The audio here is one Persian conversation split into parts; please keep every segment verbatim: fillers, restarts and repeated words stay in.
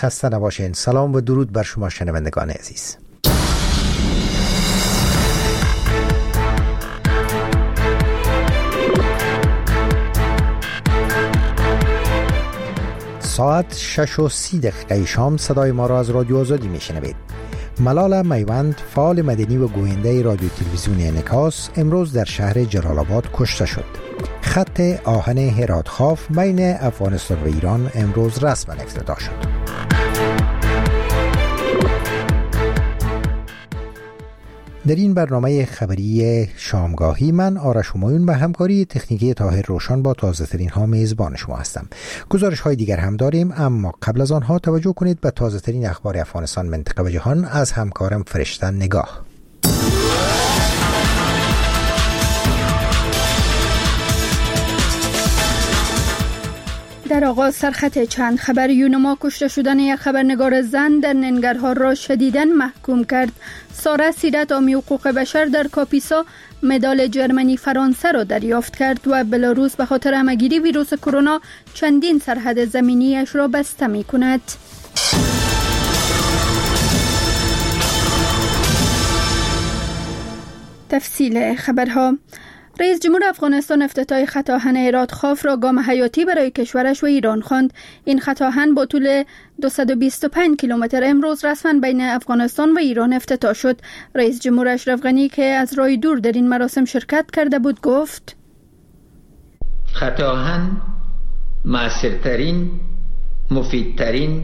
خسته نباشین. سلام و درود بر شما شنوندگان عزیز. ساعت شش و سی دقیقه شام صدای ما را از رادیو آزادی میشنوید. ملال میوند، فعال مدنی و گوینده رادیو تلویزیونی انعکاس، امروز در شهر جلال آباد کشته شد. خط آهن هرات خاف بین افغانستان و ایران امروز رسما افتتاح شد. در این برنامه خبری شامگاهی من آرش همایون به همکاری تکنیکی طاهر روشن با تازه ترین ها میزبان شما هستم. گزارش های دیگر هم داریم، اما قبل از آنها توجه کنید به تازه ترین اخبار افغانستان، منطقه و جهان از همکارم فرشته نگاه. در آغاز سرخط چند خبر. یونما کشته شدن یک خبرنگار زن در ننگرهار را شدیداً محکوم کرد. ساره سیرت عامی حقوق بشر در کاپیسا مدال جرمنی فرانسه را دریافت کرد و بلاروس به خاطر همه‌گیری ویروس کرونا چندین سرحد زمینیش را بسته می کند. تفصیل خبرها. رئیس جمهور افغانستان افتتاح خط آهن هرات خاف را گام حیاتی برای کشورش و ایران خواند. این خط آهن با طول دویست و بیست و پنج کیلومتر امروز رسما بین افغانستان و ایران افتتاح شد. رئیس جمهور اشرف غنی که از راه دور در این مراسم شرکت کرده بود گفت: خط آهن مؤثرترین، مفیدترین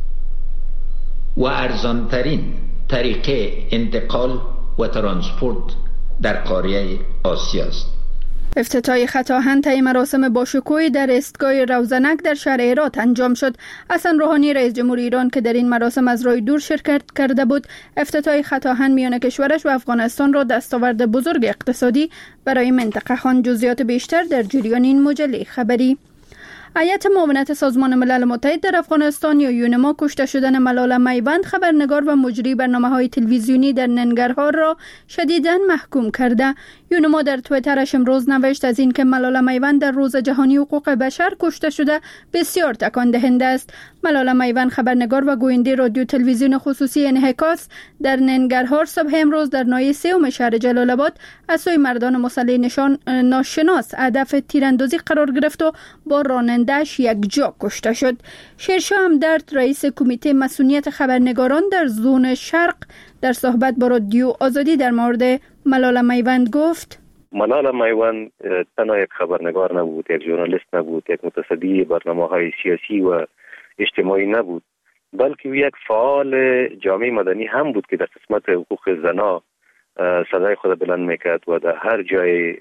و ارزانترین طریقه انتقال و ترانسپورت در قاره آسیا است. افتتاح خط آهن طی مراسم باشکوهی در ایستگاه روزنک در شهر هرات انجام شد. حسن روحانی رئیس جمهور ایران که در این مراسم از راه دور شرکت کرده بود، افتتاح خط آهن میان کشورش و افغانستان را دستاورد بزرگ اقتصادی برای منطقه خواند. جزئیات بیشتر در جریان این مجله خبری. هیئت معاونت سازمان ملل متحد در افغانستان یا یونما کشته شدن ملال میوند، خبرنگار و مجری برنامه‌های تلویزیونی در ننگرهار را شدیداً محکوم کرده. یونما در توییترش امروز نوشت از اینکه ملال میوند در روز جهانی حقوق بشر کشته شده بسیار تکان دهنده است. ملال میوند خبرنگار و گوینده رادیو تلویزیون خصوصی انعکاس در ننگرهار صبح امروز در ناحیه سوم شهر جلال آباد از سوی مردان مسلح نشان ناشناس هدف تیراندازی قرار گرفت و با راننده‌اش یک جا کشته شد. شیرشاه همدرد رئیس کمیته مسئولیت خبرنگاران در زون شرق در صحبت با رادیو آزادی در مورد ملال میوند گفت: ملال میوند تنها یک خبرنگار نبود، یک ژورنالیست نبود، یک متصدی برنامه‌های سیاسی و اجتماعی نبود، بلکه یک فعال جامعه مدنی هم بود که در قسمت حقوق زنان صدای خود بلند میکرد و در هر جای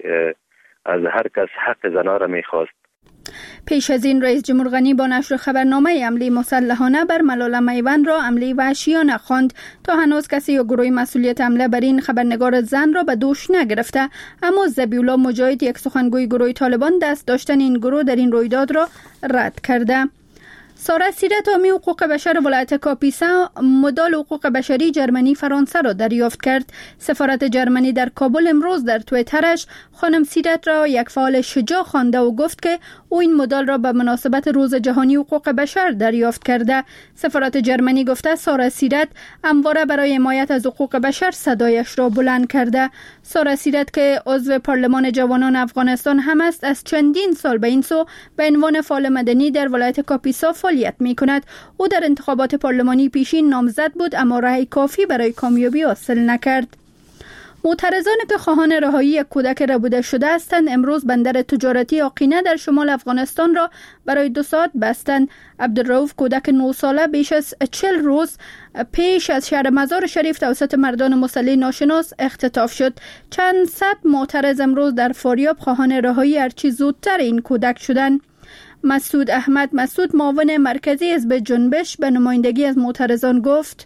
از هر کس حق زنان را میخواست. پیش از این رئیس جمهور غنی با نشر خبرنامه حمله مسلحانه بر ملال میوند را حمله وحشیانه خواند. تا هنوز کسی یا گروه مسئولیت حمله بر این خبرنگار زن را به دوش نگرفته، اما ذبیحالله مجاهد یک سخنگوی گروه طالبان دست داشتن این گروه در این رویداد را رد کرده. ساره سیرت عامی حقوق بشر ولایت کاپیسا مدال حقوق بشری جرمنی فرانسه را دریافت کرد. سفارت جرمنی در کابل امروز در توییترش خانم سیرت را یک فعال شجاع خوانده و گفت که او این مدال را به مناسبت روز جهانی حقوق بشر دریافت کرده. سفارت جرمنی گفته ساره سیرت همواره برای حمایت از حقوق بشر صدایش را بلند کرده. ساره سیرت که عضو پارلمان جوانان افغانستان هم است، از چندین سال به این سو به عنوان فعال مدنی در ولایت کاپیسا فعالیت می کند. او در انتخابات پارلمانی پیشین نامزد بود اما رأی کافی برای کامیابی حاصل نکرد. معترضانی که خواهان رهایی یک کودک ربوده شده هستند امروز بندر تجارتی آقینه در شمال افغانستان را برای دو ساعت بستند. عبدالرؤوف کودک نه ساله بیش از چهل روز پیش از شهر مزار شریف توسط مردان مسلح ناشناس اختطاف شد. چند صد معترض امروز در فاریاب خواهان رهایی هرچی زودتر این کودک شدند. مسعود احمد مسعود معاون مرکزی حزب جنبش به نمایندگی از معترضان گفت: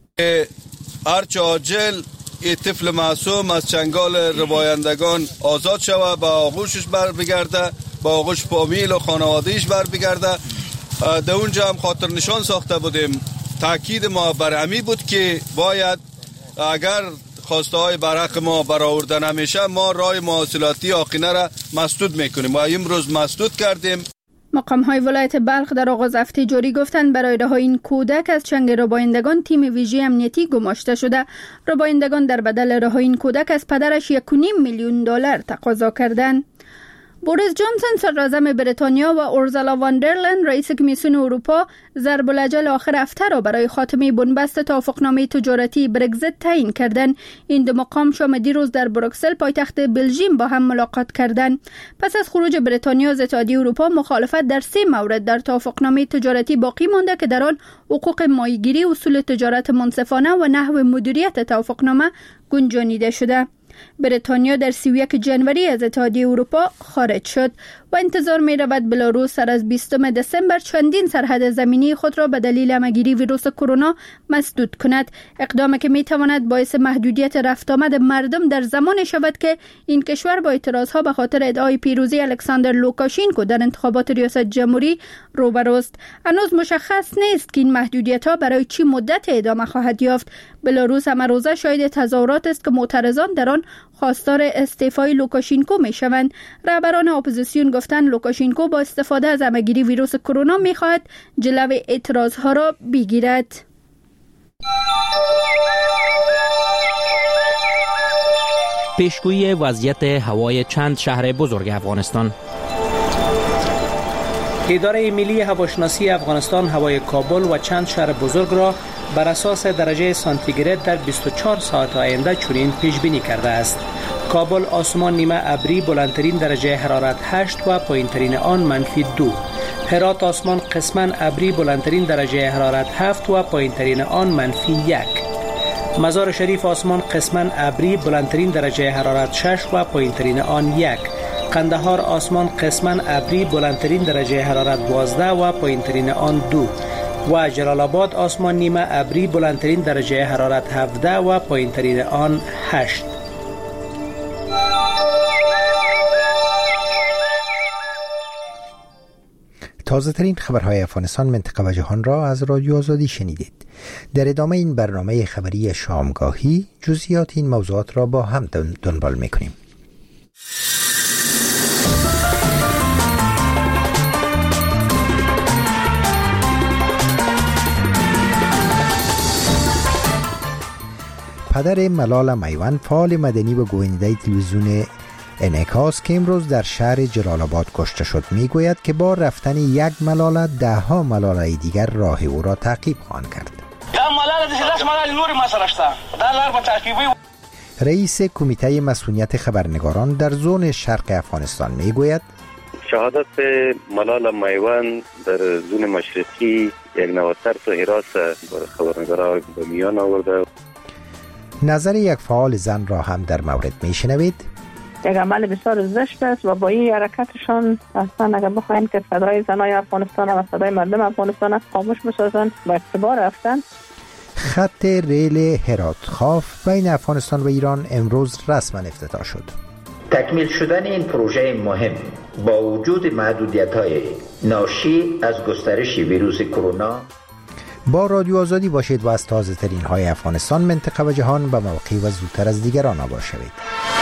هرچه عاجل این طفل معصوم از چنگال ربایندگان آزاد شود، به آغوشش بر بگرده، به آغوش فامیل و خانوادهش بر بگرده. در اونجا هم خاطر نشان ساخته بودیم. تاکید ما بر همی بود که باید اگر خواسته های برحق ما برآورده نمیشه ما راه مواصلاتی آقینه را مسدود میکنیم و امروز مسدود کردیم. مقام‌های ولایت بلخ در آغاز هفته جاری گفتند برای رهایی این کودک از چنگ ربایندگان تیم ویژه امنیتی گماشته شده. ربایندگان در بدل رهایی این کودک از پدرش یک و نیم میلیون دلار تقاضا کردند. بوریس جانسون صدراعظم بریتانیا و اورزالا وان در لین رئیس کمیسیون اروپا ضرب الاجل آخر هفته را برای خاتمه بنبست توافقنامه تجارتی برگزیت تعیین کردند. این دو مقام شام دیروز در بروکسل پایتخت بلژیم با هم ملاقات کردند. پس از خروج بریتانیا از اتحادیه اروپا مخالفت در سه مورد در توافقنامه تجارتی باقی مانده که در آن حقوق ماهیگیری، اصول تجارت منصفانه و نحو مدیریت توافقنامه گنجانیده شده. بریتانیا در سی و یک جنوری از اتحادیه اروپا خارج شد و انتظار می رود بلاروس سر از بیستم دسامبر چندین سرحد زمینی خود را به دلیل همگیری ویروس کرونا مسدود کند. اقدامی که می تواند باعث محدودیت رفت آمد مردم در زمان شود که این کشور با اعتراضها به خاطر ادعای پیروزی الکساندر لوکاشینکو در انتخابات ریاست جمهوری روبروست. هنوز مشخص نیست که این محدودیت ها برای چی مدت ادامه خواهد یافت. بلاروس هم روزه شاهد تظاهرات است که معترضان در آن خواستار استعفای لوکاشینکو می شوند. رهبران اپوزیسیون گفتند لوکاشینکو با استفاده از همگیری ویروس کرونا می خواهد جلو اعتراض ها را بگیرد. پیشگویی وضعیت هوای چند شهر بزرگ افغانستان. اداره ملی هواشناسی افغانستان هوای کابل و چند شهر بزرگ را بر اساس درجه سانتیگراد در بیست و چهار ساعت آینده چنین پیش بینی کرده است. کابل آسمان نیمه ابری بلندترین درجه حرارت هشت و پایینترین آن منفی دو. هرات آسمان قسما ابری بلندترین درجه حرارت هفت و پایینترین آن منفی یک. مزار شریف آسمان قسما ابری بلندترین درجه حرارت شش و پایینترین آن یک. قندهار آسمان قسما ابری بلندترین درجه حرارت دوازده و پایینترین آن دو. و جلال آباد آسمان نیمه ابری بلندترین درجه حرارت هفده و پایینترین آن هشت. تازه ترین خبرهای افغانستان، منطقه و جهان را از رادیو آزادی شنیدید. در ادامه این برنامه خبری شامگاهی جزئیات این موضوعات را با هم دنبال میکنیم. پدر ملال میوند، فعال مدنی و گوینده تلویزیون انعکاس که امروز در شهر جلال آباد کشته شد، میگوید که با رفتن یک ملال ده ها ملال دیگر راه او را تعقیب خواهند کرد. رئیس کمیته مسئولیت خبرنگاران در زون شرق افغانستان میگوید شهادت ملال میوند در زون مشرقی یک نواتر تو حراس خبرنگاران به میان آورده. نظر یک فعال زن را هم در مورد میشنوید. یک عمل بسیار زشت است و با این حرکتشان اصلا اگر بخواین که صدای زنای افغانستان و صدای مردم افغانستان خاموش بسازن با اعتبار رفتن. خط ریل هرات خاف بین افغانستان و ایران امروز رسما افتتاح شد. تکمیل شدن این پروژه مهم با وجود محدودیت‌های ناشی از گسترش ویروس کرونا. با رادیو آزادی باشید و از تازه ترین های افغانستان، منطقه و جهان به موقع و زودتر از دیگران آگاه شوید.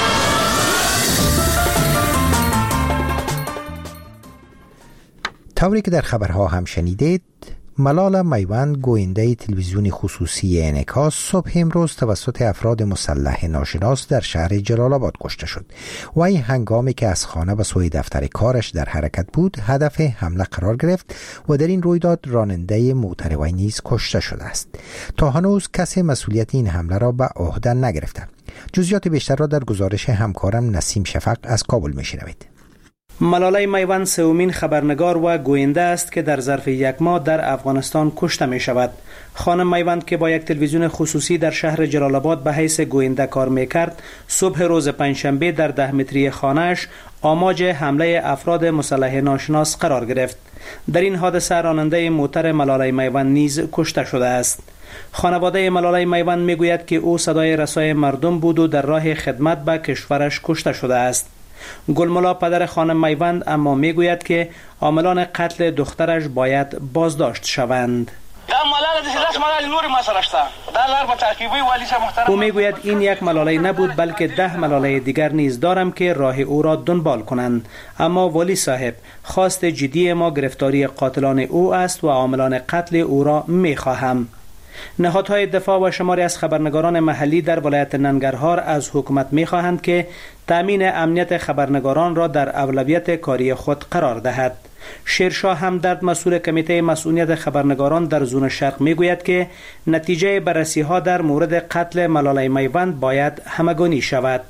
طوری که در خبرها هم شنیدید، ملال میوند گوینده تلویزیون خصوصی انعکاس صبح امروز توسط افراد مسلح ناشناس در شهر جلال آباد کشته شد و این هنگامی که از خانه به سوی دفتر کارش در حرکت بود هدف حمله قرار گرفت و در این رویداد راننده موتر وی نیز کشته شده است. تا هنوز کسی مسئولیت این حمله را به عهده نگرفته. جزئیات بیشتر را در گزارش همکارم نسیم شفق از کابل میشنوید. ملال میوند سومین خبرنگار و گوینده است که در ظرف یک ماه در افغانستان کشته می شود. خانم میوند که با یک تلویزیون خصوصی در شهر جلال آباد به حیث گوینده کار می کرد، صبح روز پنجشنبه در ده متری خانه‌اش آماج حمله افراد مسلح ناشناس قرار گرفت. در این حادثه راننده موتر ملال میوند نیز کشته شده است. خانواده ملال میوند می گوید که او صدای رسای مردم بود و در راه خدمت به کشورش کشته شده است. گلملا پدر خانم میوند اما میگوید که عاملان قتل دخترش باید بازداشت شوند. ملال او میگوید این یک ملاله نبود بلکه ده ملاله دیگر نیز دارم که راه او را دنبال کنند. اما ولی صاحب، خواست جدی ما گرفتاری قاتلان او است و عاملان قتل او را میخواهم. نهادهای دفاع و شماری از خبرنگاران محلی در ولایت ننگرهار از حکومت می‌خواهند که تامین امنیت خبرنگاران را در اولویت کاری خود قرار دهد. شیرشاه همدرد، مسئول کمیته مسئولیت خبرنگاران در زون شرق میگوید که نتیجه بررسی‌ها در مورد قتل ملاله میوند باید همگانی شود.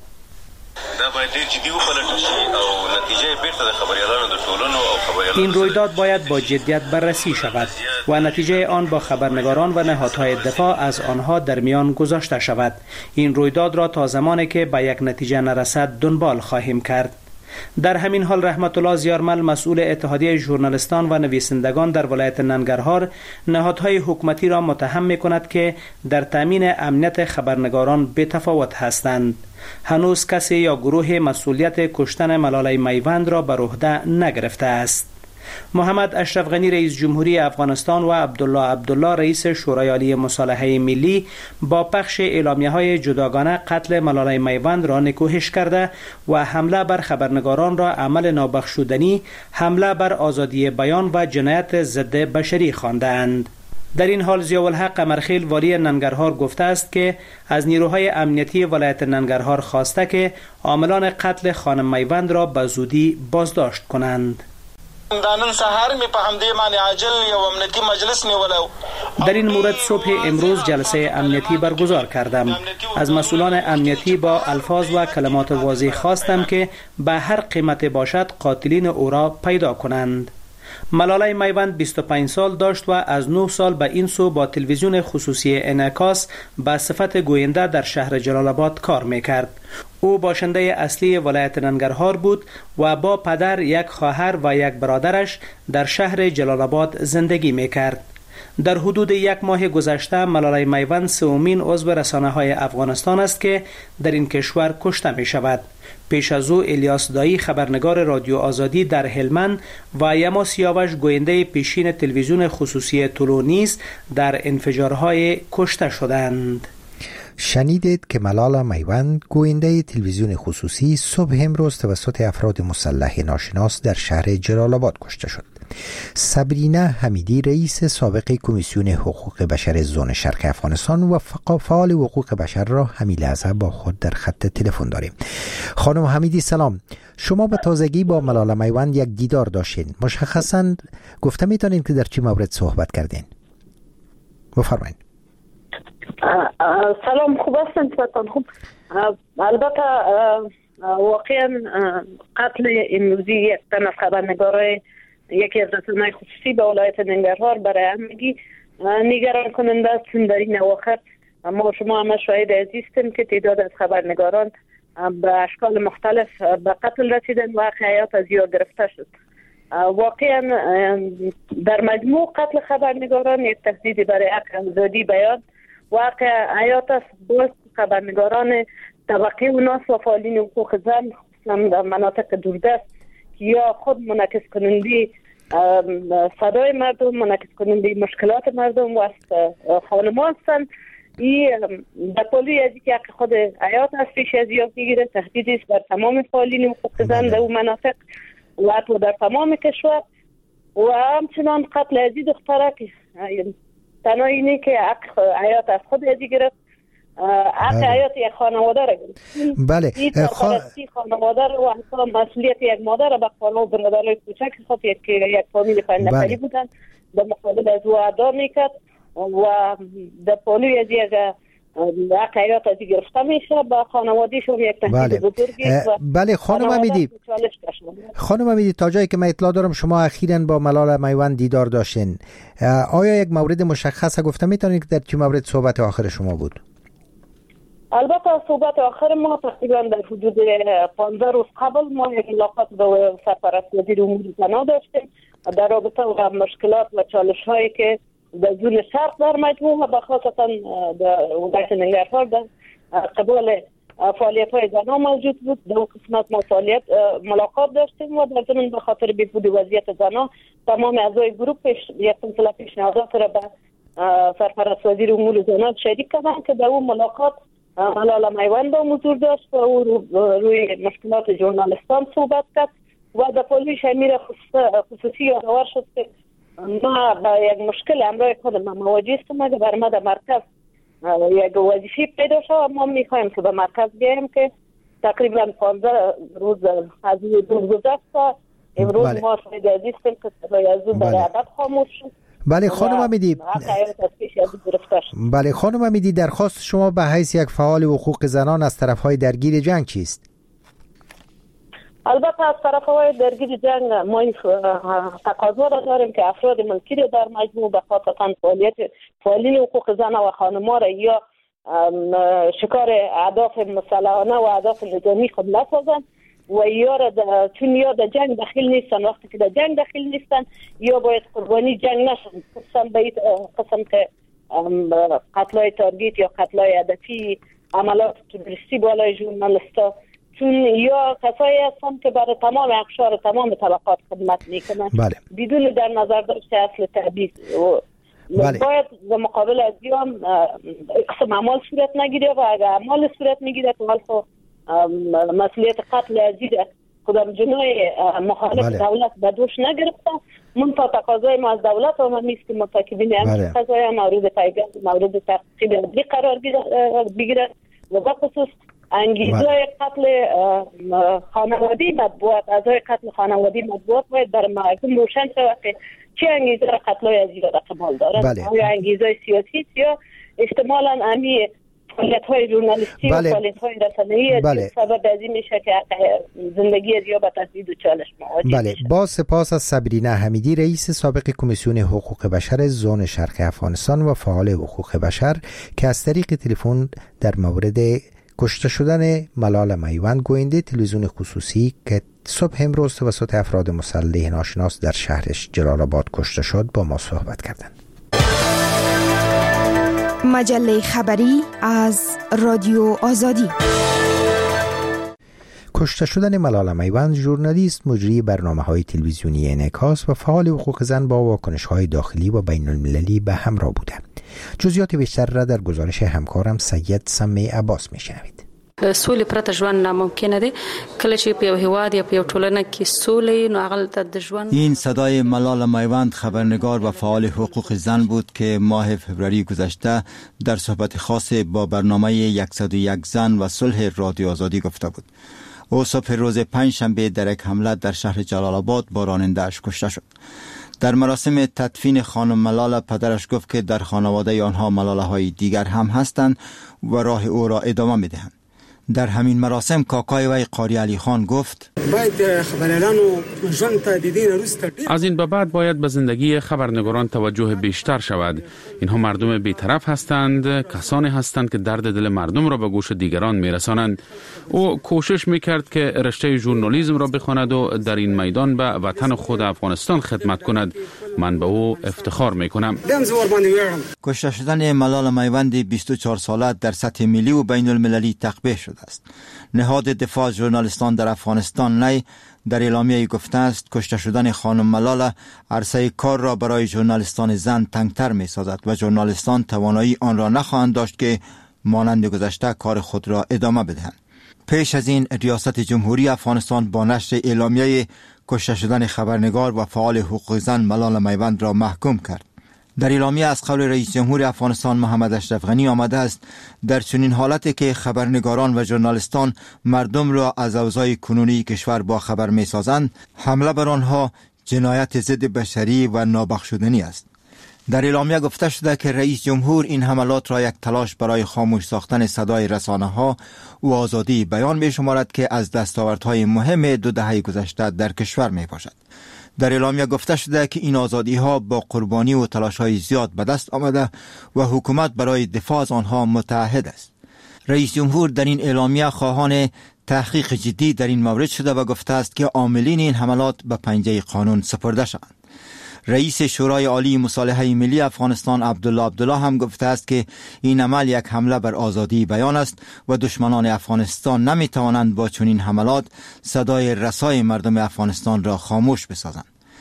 این رویداد باید با جدیت بررسی شود و نتیجه آن با خبرنگاران و نهادهای دفاع از آنها در میان گذاشته شود. این رویداد را تا زمانی که به یک نتیجه نرسد دنبال خواهیم کرد. در همین حال رحمت الله زیارمل، مسئول اتحادیه ژورنالیستان و نویسندگان در ولایت ننگرهار، نهادهای حکومتی را متهم می‌کند که در تامین امنیت خبرنگاران بی‌تفاوت هستند. هنوز کسی یا گروه مسئولیت کشتن ملاله میوند را بر عهده نگرفته است. محمد اشرف غنی رئیس جمهوری افغانستان و عبدالله عبدالله رئیس شورای عالی مصالحه ملی با پخش اعلامیه‌های جداگانه قتل ملاله میوند را نکوهش کرده و حمله بر خبرنگاران را عمل نابخشودنی، حمله بر آزادی بیان و جنایت ضد بشری خواندند. در این حال ضیاءالحق قمرخیل والی ننگرهار گفته است که از نیروهای امنیتی ولایت ننگرهار خواسته که عاملان قتل خانم میوند را به زودی بازداشت کنند. در این مورد صبح امروز جلسه امنیتی برگزار کردم. از مسئولان امنیتی با الفاظ و کلمات واضح خواستم که به هر قیمت باشد قاتلین او را پیدا کنند. ملاله میوند بیست و پنج سال داشت و از نه سال به این سو با تلویزیون خصوصی انعکاس به صفت گوینده در شهر جلال آباد کار میکرد. او باشنده اصلی ولایت ننگرهار بود و با پدر، یک خواهر و یک برادرش در شهر جلال آباد زندگی میکرد. در حدود یک ماه گذشته ملاله میوند سومین عضو رسانه‌های افغانستان است که در این کشور کشته می شود. پیش از او الیاس دایی، خبرنگار رادیو آزادی در هلمند، و یما سیاوش، گوینده پیشین تلویزیون خصوصی طلو نیز در انفجارهای کشته شدند. شنیدید که ملاله میوند، گوینده تلویزیون خصوصی، صبح امروز توسط افراد مسلح ناشناس در شهر جلال آباد کشته شد. صبرینا حمیدی، رئیس سابق کمیسیون حقوق بشر زون شرق افغانستان و فعال حقوق بشر را همین لحظه با خود در خط تلفن داریم. خانم حمیدی سلام. شما به تازگی با ملاله میوند یک دیدار داشتین. مشخصاً گفته میتونین که در چه مورد صحبت کردین؟ بفرمایید. سلام، خوب هستن صحبتان خوب. البته واقعا قتل امروزی یک تن از خبرنگارای یکی از رسانه‌های خصوصی به ولایت ننگرهار برای همگی نگران کننده است. در این اواخر ما شما همه شاهد عزیز هستیم که تعداد از خبرنگاران به اشکال مختلف به قتل رسیدن و حیات از یاد گرفته شد. واقعا در مجموع قتل خبرنگاران یک تهدید برای حق آزادی بیان و حق حیات است. باز خبرنگاران طبقه و ناس و فعالین حقوق زن در مناطق دوردست یا خود منعکس کننده صدای مردم، منعکس کننده مشکلات مردم و خانمان هستند، این در پلوی از که حق خود حیات است پیش از یاد میگیره. تهدید است بر تمام فعالین حقوق زن در اون مناطق و حتی در تمام کشور. و همچنان قتل ازی دختره که تنها اینه که حق حیات از خود ازی گرفت، حق حیات یک خانواده را گرفت. بله. این سرپرستی خانواده را و حتی مسئولیت یک مادر را به خانه و برادرهای کوچک خود یک یک فامیل پنج نفری بودن به مقابل از او ادا میکرد و در پلوی از یک حق حیات ازی گرفته میشه به خانوادهشون یک تهدید بزرگی. بله خانم حمیدی، خانم حمیدی تا جایی که من اطلاع دارم شما اخیراً با ملاله میوند دیدار داشتین. آیا یک مورد مشخص گفته میتونید که در چه مورد صحبت آخر شما بود؟ البته صحبت آخر ما تقریبا در حدود پانزده روز قبل ما یک ملاقات با سرپرست وزیر امور زنان داشتیم در رابطه با مشکلات و چالش هایی که در زون شرق در مجموع و خاصتا در ولایت ننگرهار در قبال فعالیت های زنان موجود بود. در قسمت ما فعالیت ملاقات داشتیم و در ضمن به خاطر بهبود وضعیت زنان تمام اعضای گروه پیش یک سلسله پیشنهادات را به سرپرست وزیر امور زنان شریک کردن که در اون ملاقات ملاله میوند هم حضور داشت و او روی مشکلات ژورنالیستان صحبت کرد و در پالویش امیر خصوصی یادآور شد که ما با یک مشکل همراه خودم مواجه هستم که بر ما در مرکز یک وظیفه پیدا شد و ما میخوایم که به مرکز بیاییم که تقریبا پانزده روز از روز گذشت امروز بله. ما شاید عزیزیم که صدای از او در عدد خاموش شد. بله خانم امیدی بله خانم امیدی درخواست شما به حیث یک فعال حقوق زنان از طرف‌های درگیر جنگ چیست؟ البته از طرف‌های درگیر جنگ ما این تقاضا را داریم که افراد ملکی را در مجموع به خاطر فعالیت فعالین حقوق زن و خانم‌ها را یا شکار اهداف مسلحانه و اهداف نظامی خود نسازند و یا را چون یا در جنگ داخل نیستن، وقتی که در جنگ داخل نیستن یا باید قربانی جنگ نشن، قسم به این قسم که قتلای تارگیت یا قتلای هدفی عملات تروریستی بالای ژورنالیستا، چون یا کسایی هستن که برای تمام اقشار تمام طبقات خدمت میکنن بله. بدون در نظر داشته اصل تبعیض بله. باید به مقابل از دیام قسم اعمال صورت نگیره و اگر اعمال صورت میگیره تو حال خود مسئولیت قتل عزیز خودم جنای مخالف بله. دولت به دوش نگرفته. من تا تقاضای ما از دولت و من نیست که متاکدین همین قضای مورد پیگرد مورد تحقیق قرار بگیره و به خصوص انگیزه قتل خانوادی مطبوعات اعضای قتل خانوادی مطبوعات باید در محکم روشن شود که چه انگیزه را قتلای عزیز را قبال دارد بله. یا انگیزه سیاسی یا احتمالاً امی فعالیت‌های ژورنالیستی بله. و فعالیت‌های رسانه‌ای بله. سبب از این میشه که زندگی از یا به تهدید و چالش مواجه بله. میشه. با سپاس از صبرینا حمیدی رئیس سابق کمیسیون حقوق بشر زون شرق افغانستان و فعال حقوق بشر که از طریق تلفن در مورد کشته شدن ملال میوند گوینده تلویزیون خصوصی که صبح امروز توسط افراد مسلح ناشناس در شهر جلال آباد کشته شد با ما صحبت کردند. مجله خبری از رادیو آزادی. کشته شدن ملال میوند ژورنالیست مجری برنامه‌های تلویزیونی انعکاس و فعال حقوق زن با واکنش‌های داخلی و بین المللی به همراه بوده. جزئیات بیشتر را در گزارش همکارم سید سمی عباس میشنوید. سولې پرته ژوند ناممکنه دی. کله چې په یو هیواد یا په یو ټولنه کې سولې نو هغه د ژوند. این صدای ملال میوند خبرنگار و فعال حقوق زن بود که ماه فوریه گذشته در صحبت خاص با برنامه صد و یک زن و صلح رادیو آزادی گفته بود. او صبح روز پنجشنبه در یک حمله در شهر جلال آباد با راننده‌اش کشته شد. در مراسم تدفین خانم ملال پدرش گفت که در خانواده آنها ملاله های دیگر هم هستند و راه او را ادامه میدهند. در همین مراسم کاکای وی قاری علی خان گفت از این به بعد باید به زندگی خبرنگاران توجه بیشتر شود. اینها مردم بی‌طرف هستند، کسانی هستند که درد دل مردم را به گوش دیگران میرسانند. او کوشش میکرد که رشته ژورنالیسم را بخواند و در این میدان به وطن خود افغانستان خدمت کند. من به او افتخار میکنم. کشته شدن ملال میوند بیست و چهار ساله در سطح ملی و بین المللی تقبیح شده است. نهاد دفاع ژورنالیستان در افغانستان نی در اعلامیه گفته است کشته شدن خانم ملال عرصه کار را برای ژورنالیستان زن تنگتر می سازد و ژورنالیستان توانایی آن را نخواهند داشت که مانند گذشته کار خود را ادامه بدهند. پیش از این ریاست جمهوری افغانستان با نشر اعلامیه کشته شدن خبرنگار و فعال حقوق زن ملال میوند را محکوم کرد. در اعلامیه از قول رئیس جمهور افغانستان محمد اشرف غنی آمده است در چنین حالتی که خبرنگاران و ژورنالیستان مردم را از اوضاع کنونی کشور با خبر می سازند، حمله بر آنها جنایت ضد بشری و نابخشودنی است. در اعلامیه گفته شده که رئیس جمهور این حملات را یک تلاش برای خاموش ساختن صدای رسانه‌ها و آزادی بیان می شمارد که از دستاوردهای مهم دو دهه گذشته در کشور می باشد. در اعلامیه گفته شده که این آزادی ها با قربانی و تلاش های زیاد به دست آمده و حکومت برای دفاع از آنها متعهد است. رئیس جمهور در این اعلامیه خواهان تحقیق جدی در این مورد شده و گفته است که عاملین این حملات به پنجه قانون سپرده شوند. رئیس شورای عالی مصالحه ملی افغانستان عبدالله عبدالله هم گفته است که این عمل یک حمله بر آزادی بیان است و دشمنان افغانستان نمی توانند با چنین حملات صدای رسای مردم افغانستان را خاموش بسازند.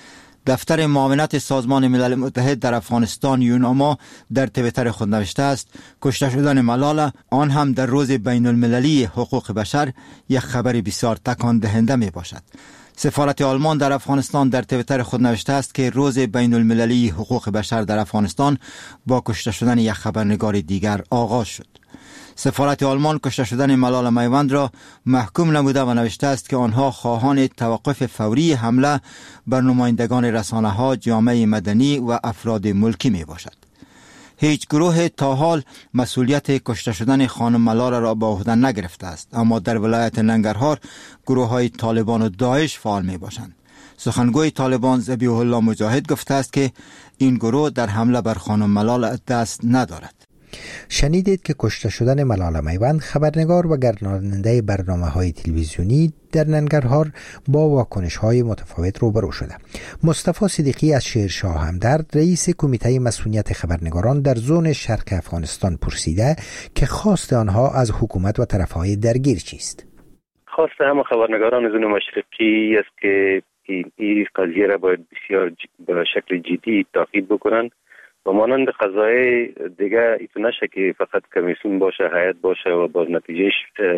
دفتر معاونت سازمان ملل متحد در افغانستان یوناما در توییتر خود نوشته است کشته شدن ملالا آن هم در روز بین المللی حقوق بشر یک خبر بسیار تکان دهنده می باشد. سفارت آلمان در افغانستان در توییتر خود نوشته است که روز بین المللی حقوق بشر در افغانستان با کشته شدن یک خبرنگار دیگر آغاز شد. سفارت آلمان کشته شدن ملالا میوند را محکوم نموده و نوشته است که آنها خواهان توقف فوری حمله بر نمایندگان رسانه‌ها، جامعه مدنی و افراد ملکی می باشد. هیچ گروه تا حال مسئولیت کشته شدن خانم ملالا را به عهده نگرفته است، اما در ولایت ننگرهار گروه های طالبان و داعش فعال می باشند. سخنگوی طالبان ذبیح الله مجاهد گفته است که این گروه در حمله بر خانم ملالا دست ندارد. شنیدید که کشته شدن ملالا میوند خبرنگار و گرداننده برنامه‌های تلویزیونی در ننگرهار با واکنش‌های متفاوت روبرو شده. مصطفی صدیقی از شیرشاه همدرد رئیس کمیته مسئولیت خبرنگاران در زون شرق افغانستان پرسیده که خواست آنها از حکومت و طرف‌های درگیر چیست. خواست همه خبرنگاران زون مشرقی است که این قضیه را باید بسیار به شکل جدی تعقیب بکنند و مانند قضای دیگه ایتو نشه که فقط کمیسیون باشه، هیئت باشه و باز نتیجهش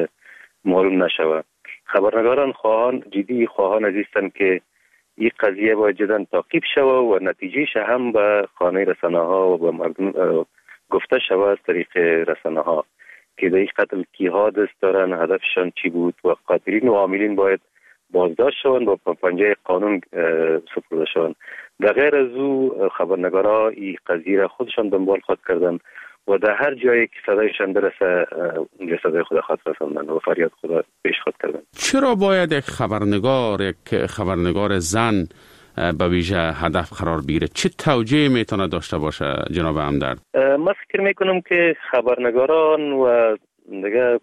معلوم نشوه. خبرنگاران خواهان جدی خواهان عزیزند که این قضیه باید جدا تعقیب شوه و نتیجهش هم به خانه رسانه ها و به مردم گفته شوه از طریق رسانه ها که در این قتل کیها دست دارن، هدفشان چی بود و قاتلین و عاملین باید بازداشت شوند و پنجه قانون سپرده شوند. در غیر از او خبرنگارا این قضیه را خودشان دنبال خود کردن و در هر جایی که صدایشان برسه اونجا صدای خود خود رساندن و فریاد خود پیش خود کردن. چرا باید یک خبرنگار یک خبرنگار زن به ویژه هدف قرار بگیره؟ چه توجیه میتونه داشته باشه جناب همدرد؟ من فکر میکنم که خبرنگاران و دیگه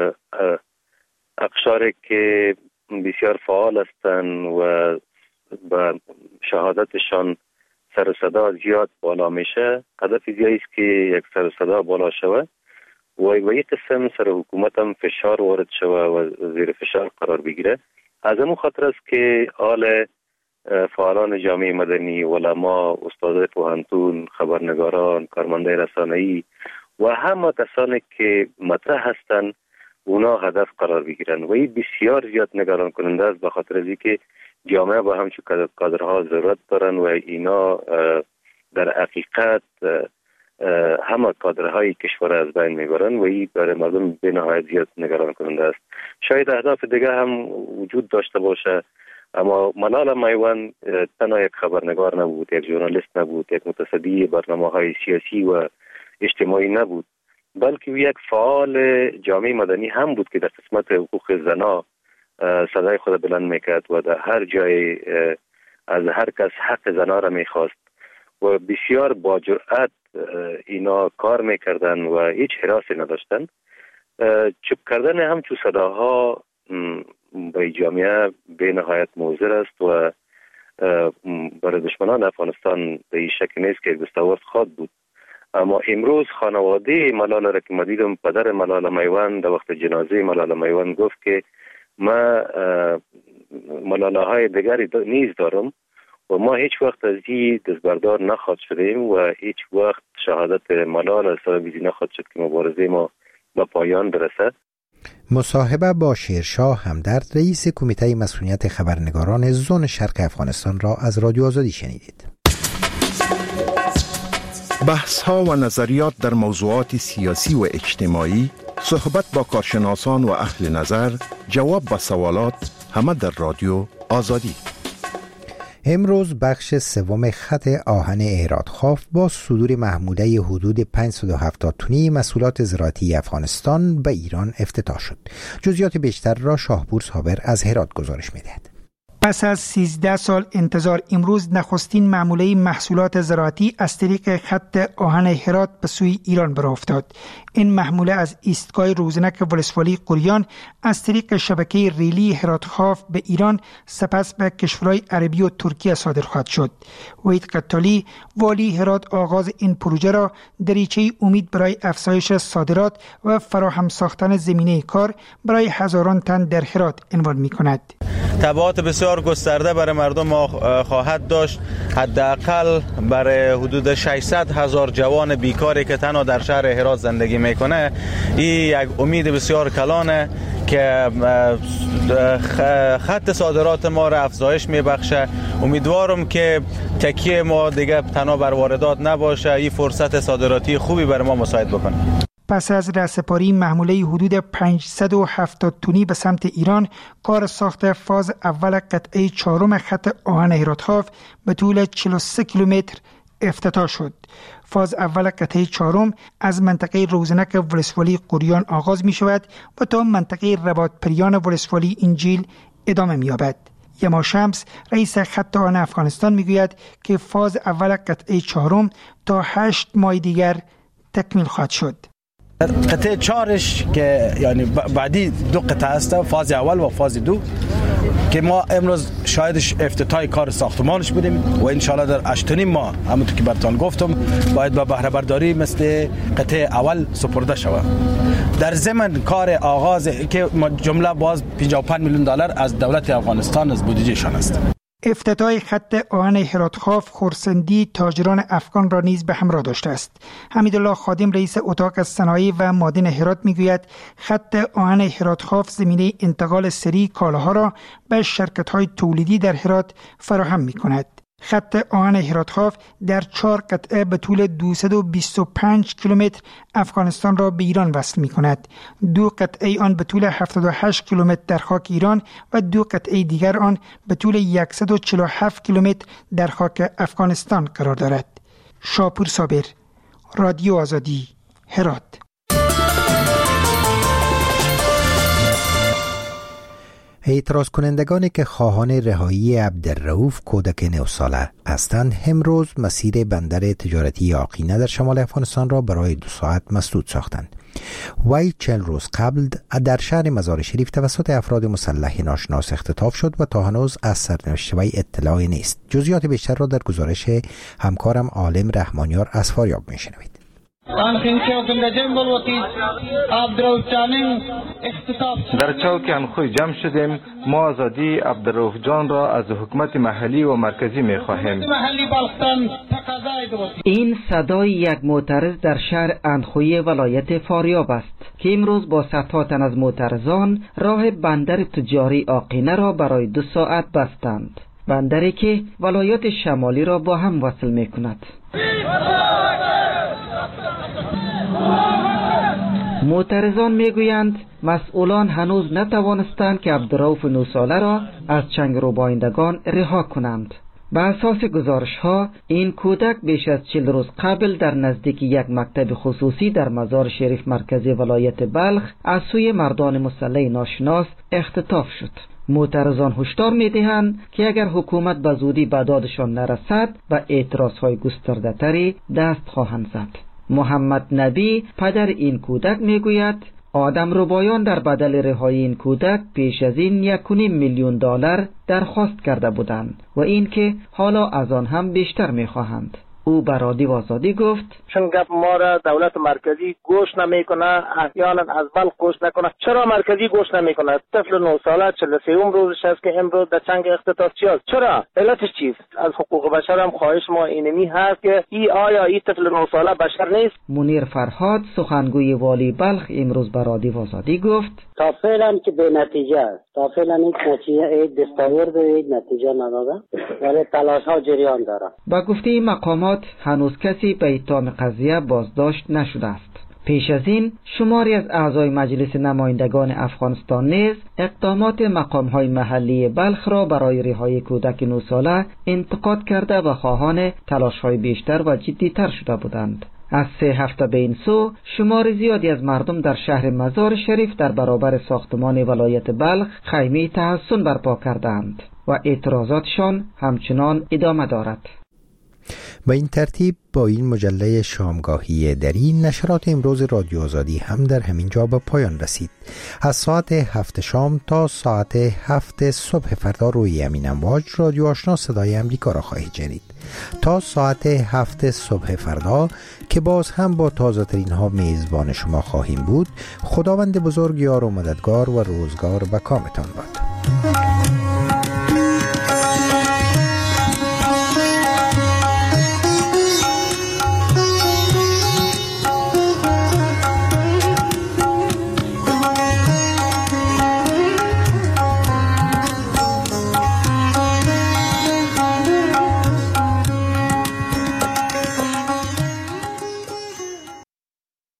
اقشاری که بسیار فعال هستند و با شهادتشان سر و صدا زیاد بالا میشه، هدف زیادی است که یک سر و صدا بالا شوه و یک قسم سر حکومت هم فشار وارد شوه و زیر فشار قرار بگیره. از همون خاطر است که آل فعالان جامعه مدنی، علما، استادای پوهنتون، خبرنگاران، کارمندای رسانه‌ای و همه کسانی که مطرح هستند اونا هدف قرار بگیرن و این بسیار زیاد نگران کننده است، به خاطر از اینکه جامعه با همچون کادرها ضرورت دارن و اینا در حقیقت همه کادرهای کشور از بین میبرن و این برای مردم به نهایت زیاد نگران کننده است. شاید اهداف دیگه هم وجود داشته باشه، اما ملالا میوند تنها یک خبرنگار نبود، یک ژورنالیست نبود، یک متصدی برنامه‌های سیاسی و اجتماعی نبود، بلکه یک فعال جامعه مدنی هم بود که در قسمت حقوق زنا صدای خود بلند میکرد و در هر جای از هر کس حق زنا را میخواست و بسیار با جرأت اینا کار میکردن و هیچ حراسی نداشتن. چوب کردن همچون صداها به جامعه به نهایت موثر است و برای دشمنان افغانستان به این شک نیست که دستاورد خواد بود. اما امروز خانواده ملالا را که ما دیدم، پدر ملالا میوند در وقت جنازه ملالا میوند گفت که ما ملالاهای دیگری نیز دارم و ما هیچ وقت از این دستبردار نخواد شدیم و هیچ وقت شهادت ملالا سبب این نخواد شد که مبارزه ما به پایان برسد. مصاحبه با شیرشاه همدرد رئیس کمیته مسئولیت خبرنگاران زون شرق افغانستان را از رادیو آزادی شنیدید. بحث ها و نظریات در موضوعات سیاسی و اجتماعی، صحبت با کارشناسان و اهل نظر، جواب به سوالات، همه در رادیو آزادی. امروز بخش سوم خط آهن اهرادخواف با صدور محموله حدود پانصد و هفتاد تنی محصولات زراعتی افغانستان به ایران افتتاح شد. جزئیات بیشتر را شاهپور صابر از هرات گزارش می‌دهد. پس از سیزده سال انتظار امروز نخستین معموله محصولات زراعتی از طریق خط آهن هرات به سوی ایران برافتاد. این محموله از ایستگاه روزنک ولسوالی قریان از طریق شبکه ریلی هراتخواف به ایران سپس به کشورهای عربی و ترکیه صادر خواهد شد. وحید قتالی والی هرات آغاز این پروژه را دریچه امید برای افزایش صادرات و فراهم ساختن زمینه کار برای هزاران تن در هرات عنوان می‌کند. تبعات بسیار گسترده برای مردم ما خواهد داشت. حداقل برای حدود ششصد هزار جوان بیکاری که تنها در شهر هرات زندگی میکنه این یک امید بسیار کلانه که خط صادرات ما را افزایش میبخشه. امیدوارم که تکیه ما دیگه تنها بر واردات نباشه، این فرصت صادراتی خوبی برای ما مساعد بکنه. پس از رهسپاری محموله حدود پانصد و هفتاد تونی به سمت ایران، کار ساخت فاز اول قطعه چهارم خط آهن هرات-خاف به طول چهل و سه کیلومتر افتتاح شد. فاز اول قطعه چهارم از منطقه روزنک ولسوالی قریان آغاز می شود و تا منطقه رباط پریان ولسوالی انجیل ادامه می یابد. یما شمس رئیس خط آهن افغانستان می گوید که فاز اول قطعه چهارم تا هشت ماه دیگر تکمیل خواهد شد. قطعه چهارش که یعنی بعدی دو قطعه است، فاز اول و فاز دو، که ما امروز شاهدش افتتاح کار ساختمانش بودیم و انشالله در هشت ماه همونطور که براتون گفتم باید با بهره برداری مثل قطعه اول سپرده شود. در ضمن کار آغاز که جمله باز پنجاه و پنج میلیون دلار از دولت افغانستان از بودجه شان است. افتتاح خط آهن هرات-خاف خرسندی تاجران افغان را نیز به همراه داشته است. حمیدالله خادم رئیس اتاق صنایع و معادن هرات میگوید خط آهن هرات-خاف زمینه انتقال سریع کالاها را به شرکت‌های تولیدی در هرات فراهم می‌کند. خط آهن هرات-خاف در چهار قطعه به طول دویست و بیست و پنج کیلومتر افغانستان را به ایران وصل می کند. دو قطعه آن به طول هفتاد و هشت کیلومتر در خاک ایران و دو قطعه دیگر آن به طول صد و چهل و هفت کیلومتر در خاک افغانستان قرار دارد. شاپور صابر، رادیو آزادی، هرات. اعتراض کنندگانی که خواهان رهایی عبدالرؤوف کودک نه ساله هستند امروز مسیر بندر تجارتی آقینه در شمال افغانستان را برای دو ساعت مسدود ساختند. وی چند روز قبل در شهر مزار شریف توسط افراد مسلح ناشناس اختطاف شد و تا هنوز از سرنوشت وی اطلاعی نیست. جزئیات بیشتر را در گزارش همکارم عالم رحمانیار از فاریاب میشنوید. در چوک انخوی جمع شدیم. ما آزادی عبدالرؤوف جان را از حکومت محلی و مرکزی می خواهیم. این صدای یک معترض در شهر اندخوی ولایت فاریاب است که امروز با صدها تن از معترضان راه بندر تجاری آقینه را برای دو ساعت بستند. بندری که ولایات شمالی را با هم وصل می کند. معترضان میگویند مسئولان هنوز نتوانستند که عبدالرؤوف نه ساله را از چنگ روبایندگان رها کنند. به اساس گزارش ها این کودک بیش از چهل روز قبل در نزدیک یک مکتب خصوصی در مزار شریف مرکزی ولایت بلخ از سوی مردان مسلح ناشناس اختطاف شد. معترضان هشدار می‌دهند که اگر حکومت به زودی به دادشان نرسد به اعتراض‌های گسترده‌تری دست خواهند زد. محمد نبی پدر این کودک میگوید آدم ربایان در بدل رهایی این کودک پیش از این یک و نیم میلیون دلار درخواست کرده بودند و اینکه حالا از آن هم بیشتر میخواهند. او به رادیو آزادی گفت چون گپ ما را دولت مرکزی گوش نمیکنه، احیانا از بلخ گوش نکنه. چرا مرکزی گوش نمیکنه؟ طفل نه ساله چهل و سه روزش است که امروز در چنگ اختطاف است. چرا؟ علتش چیست؟ از حقوق بشر هم خواهش ما اینمی هست که ای آیا این طفل نه ساله بشر نیست؟ منیر فرهاد سخنگوی والی بلخ امروز به رادیو آزادی گفت تا فعلا که به نتیجه است. تا فعلا هیچ نتیجه دستاورد و هیچ نتیجه نداده، ولی تلاش ها جریان داره. با گفته مقامات هنوز کسی به اتهام قضیه بازداشت نشده است. پیش از این شماری از اعضای مجلس نمایندگان افغانستان نیز اقدامات مقام‌های محلی بلخ را برای رهایی کودک نه ساله انتقاد کرده و خواهان تلاش‌های بیشتر و جدی‌تر شده بودند. از سه هفته به این سو شمار زیادی از مردم در شهر مزار شریف در برابر ساختمان ولایت بلخ خیمه تحصن برپا کردند و اعتراضاتشان همچنان ادامه دارد. با این ترتیب با این مجله شامگاهی دری نشرات امروز رادیو آزادی هم در همین جا به پایان رسید. از ساعت هفت شام تا ساعت هفت صبح فردا روی امین امواج رادیو آشنا صدای امریکا را خواهید شنید. تا ساعت هفت صبح فردا که باز هم با تازه ترین ها میزبان شما خواهیم بود. خداوند بزرگ یار و مددگار و روزگار به کامتان باد.